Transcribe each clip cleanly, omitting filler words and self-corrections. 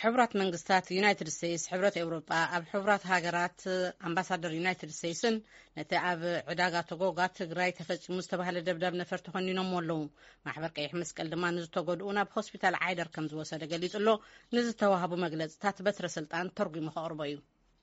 حبرات منغستات يونايتد ستيتس حبرات أوروبا أب حبرات هاجرات أمباسادر يونايتد ستيتسن نتأب عداقات وقوقات تقرأي تفتش مستبهل الدبداب نفرت خنينهم ولو محبر قيح مسكال دمان نزتوقودونا بهوسبيتال عايدر كمز وسادة قليت له نزتوهبو مجلس تاتبت رسلتان ترقي مخاربايو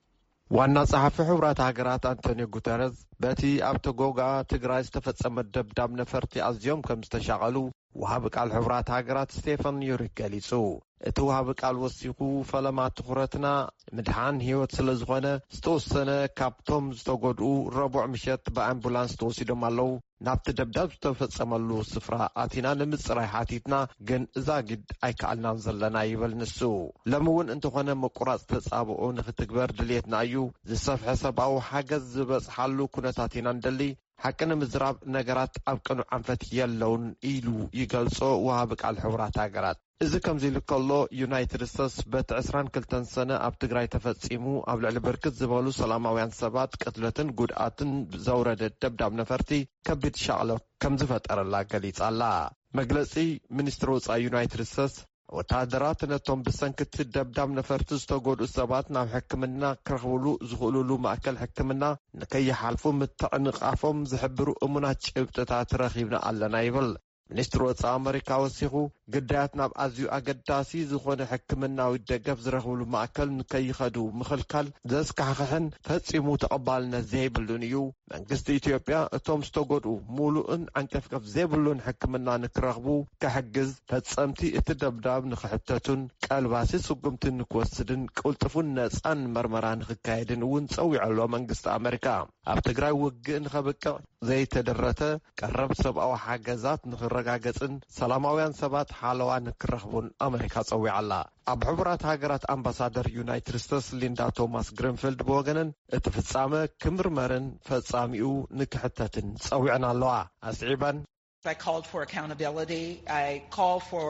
ዋና ጸሐፊ ሕብራት ሃገራት አንቶኒዮ ጉተረስ በቲ ኣብ ተጎጋ ትግራይ ዝተፈጸመ ደብዳብ ነፈርቲ ኣዝዮም ከም ዝተሻቐሉ ወሃብ ቃል ሕብራት ሃገራት ስቴፈን ዩሪክ ገሊጹ እቲ ወሃብ ቃል ወሲኹ ፈለማ ትኹረትና ምድሓን ህይወት ስለ ዝኾነ ዝተወሰነ ካብቶም ዝተጎድኡ ረቡዕ ምሸት ብኣምቡላንስ ተወሲዶም ኣለዉ ናብቲ ደብዳብ ዝተፈጸመሉ ስፍራ ኣቲና ንምጽራይ ሓቲትና ግን እዛ ግድ ኣይከኣልናን ዘለና ይብል ንሱ ሎሚ እውን እንተኾነ መቁራጽ ተጻብኦ ንኽትግበር ድልየትና እዩ ዝሰፍሐ ሰብኣዊ ሓገዝ ዝበጽሓሉ ኩነታት ኢና ንደሊ ሓቂ ንምዝራብ ነገራት ኣብ ቅኑዕ ኣንፈት የለውን ኢሉ ይገልጾ ወሃብ ቃል ሕብራት ሃገራት እዚ ከምዚ ኢሉ ከሎ ዩናይትድ ስቴትስ በቲ 22 ሰነ ኣብ ትግራይ ተፈጺሙ ኣብ ልዕሊ ብርክት ዝበሉ ሰላማውያን ሰባት ቅትለትን ጉድኣትን ዘውረደ ደብዳብ ነፈርቲ ከቢድ ሻቕለ ከም ዝፈጠረላ ገሊጻላ መግለጺ ሚኒስትሪ ወጻኢ ዩናይትድ ስቴትስ ወታደራት ነቶም ብሰንኪት ደብዳብ ነፈርቲ ዝተጎድኡ ሰባት ናብ ሕክምና ክረኽብሉ ዝኽእሉሉ ማእከል ሕክምና ንከይሓልፉ ምትዕንቓፎም ዝሕብሩ እሙናት ጭብጥታት ረኺብና ኣለና ይብል ሚኒስትሪ ወጻኢ ኣሜሪካ ወሲኹ ግዳያት ናብ ኣዝዩ ኣገዳሲ ዝኾነ ሕክምናዊ ደገፍ ዝረኽብሉ ማእከል ንከይኸዱ ምኽልካል ዘስካሕክሕን ፈጺሙ ተቐባልነት ዘይብሉን እዩ መንግስቲ ኢትዮጵያ እቶም ዝተጎድኡ ሙሉእን ዓንቀፍቀፍ ዘይብሉን ሕክምና ንክረኽቡ ክሕግዝ ፈጸምቲ እቲ ደብዳብ ንኽሕተቱን ቀልባሲ ስጉምትን ንክወስድን ቅልጥፉን ነፃን መርመራ ንክካየድን እውን ፀዊዑ ኣሎ መንግስቲ ኣሜሪካ ኣብ ትግራይ ውግእ ንኸብቅዕ ዘይተደረተ ቀረብ ሰብኣዊ ሓገዛት ንኽረጋገጽን ሰላማውያን ሰባት ሓለዋ ንክረኽቡን ኣሜሪካ ፀዊዓ ኣላ ኣብ ሕቡራት ሃገራት ኣምባሳደር ዩናይትድ ስቴትስ ሊንዳ ቶማስ ግሪንፊልድ ብወገነን እቲ ፍጻመ ክምርመርን ፈጻሚኡ ንክሕተትን ፀዊዕና ኣለዋ ኣስዒባን I called for accountability. I called for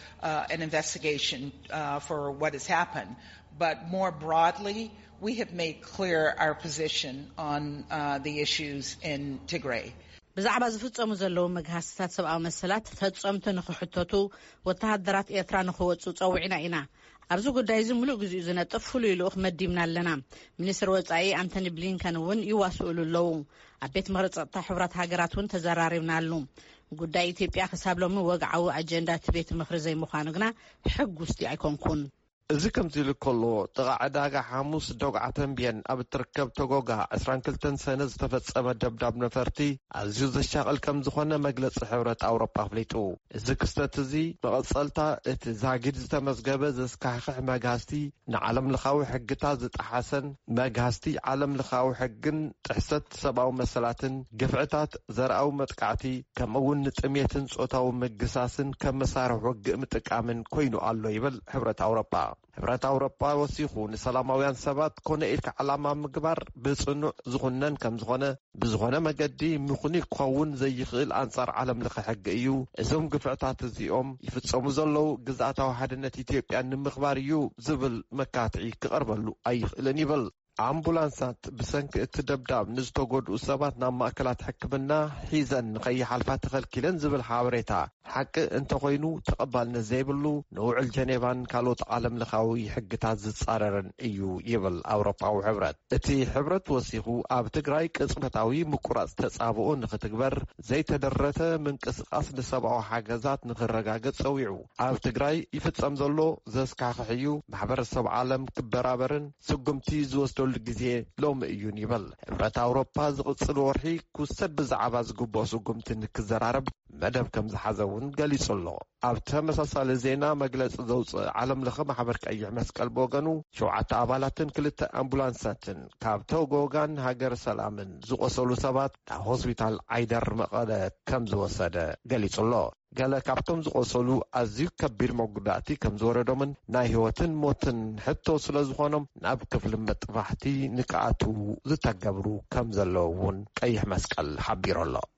an investigation for what has happened. But more broadly, we have made clear our position on the issues in Tigray. ብዛዕባ ዝፍጸሙ ዘለዉ መግሃስታት ሰብኣዊ መሰላት ፈጸምቲ ንኽሕተቱ ወተሃደራት ኤርትራ ንኽወፁ ፀዊዕና ኢና ኣብዚ ጉዳይ እዚ ሙሉእ ግዜኡ ዝነጥፍ ፍሉይ ልኡኽ መዲብና ኣለና ሚኒስትሪ ወጻኢ አንቶኒ ብሊንከን እውን ይዋስኡሉ ኣለዉ ኣብ ቤት ምክሪ ፀጥታ ሕብራት ሃገራት እውን ተዘራሪብናሉ ጉዳይ ኢትዮጵያ ክሳብ ሎሚ ወግዓዊ ኣጀንዳ እቲ ቤት ምክሪ ዘይምዃኑ ግና ሕጉስቲ ኣይኮንኩን እዚ ከምዚ ኢሉ ከሎ ጥቓ ዕዳጋ ሓሙስ ዶግዓ ተንብየን ኣብ እትርከብ ተጎጋ 22 ሰነ ዝተፈጸመ ደብዳብ ነፈርቲ ኣዝዩ ዘሻቕል ከም ዝኾነ መግለፂ ሕብረት ኣውሮፓ ኣፍሊጡ እዚ ክስተት እዚ መቐፀልታ እቲ ዛጊድ ዝተመዝገበ ዘስካሕክሕ መግሃስቲ ንዓለም ለኻዊ ሕግታት ዝጠሓሰን መግሃስቲ ዓለም ለኻዊ ሕግን ጥሕሰት ሰብኣዊ መሰላትን ግፍዕታት ዘርኣዊ መጥቃዕቲ ከምኡውን ንጥሜትን ጾታዊ ምግሳስን ከም መሳርሒ ውግእ ምጥቃምን ኮይኑ ኣሎ ይብል ሕብረት ኣውሮፓ ሕብረት ኣውሮፓ ወሲኹ ንሰላማውያን ሰባት ኮነ ኢልካ ዓላማ ምግባር ብጽኑዕ ዝኹነን ከም ዝኾነ ብዝኾነ መገዲ ምኹኒ ክኸውን ዘይኽእል ኣንጻር ዓለም ለኸ ሕጊ እዩ እዞም ግፍዕታት እዚኦም ይፍጸሙ ዘለዉ ግዝኣታዊ ሓድነት ኢትዮጵያ ንምኽባር እዩ ዝብል መካትዒ ክቐርበሉ ኣይኽእልን ይብል ኣምቡላንሳት ብሰንኪ እቲ ደብዳብ ንዝተጎድኡ ሰባት ናብ ማእከላት ሕክምና ሒዘን ንኸይሓልፋ ተኸልኪለን ዝብል ሓበሬታ ሓቂ እንተኾይኑ ተቐባልነት ዘይብሉ ንውዕል ጀኔቫን ካልኦት ዓለም ለኻዊ ሕግታት ዝጻረርን እዩ ይብል ኣውሮፓዊ ሕብረት እቲ ሕብረት ወሲኹ ኣብ ትግራይ ቅጽበታዊ ምቁራጽ ተጻብኦ ንኽትግበር ዘይተደረተ ምንቅስቓስ ንሰብኣዊ ሓገዛት ንኽረጋገጽ ፀዊዑ ኣብ ትግራይ ይፍጸም ዘሎ ዘስካሕክሕ እዩ ማሕበረሰብ ዓለም ክበራበርን ስጉምቲ ዝወስዶ ግዜ ሎሚ እዩን ይብል ሕብረት ኣውሮፓ ዝቕፅል ወርሒ ክውሰድ ብዛዕባ ዝግብኦ ስጉምቲ ንክዘራረብ መደብ ከም ዝሓዘ እውን ገሊጹ ኣሎ ኣብ ተመሳሳሊ ዜና መግለፂ ዘውፅእ ዓለም ለኸ ማሕበር ቀይሕ መስቀል ብወገኑ 7 ኣባላትን 2 ኣምቡላንሳትን ካብ ተጎጋን ሃገር ሰላምን ዝቆሰሉ ሰባት ናብ ሆስፒታል ዓይደር መቐለ ከም ዝወሰደ ገሊጹ ኣሎ ገለ ካብቶም ዝቆሰሉ ኣዝዩ ከቢድ መጉዳእቲ ከም ዝወረዶምን ናይ ህይወትን ሞትን ሕቶ ስለ ዝኾኖም ናብ ክፍሊ መጥፋሕቲ ንክኣትዉ ዝተገብሩ ከም ዘለዉ እውን ቀይሕ መስቀል ሓቢሩ ኣሎ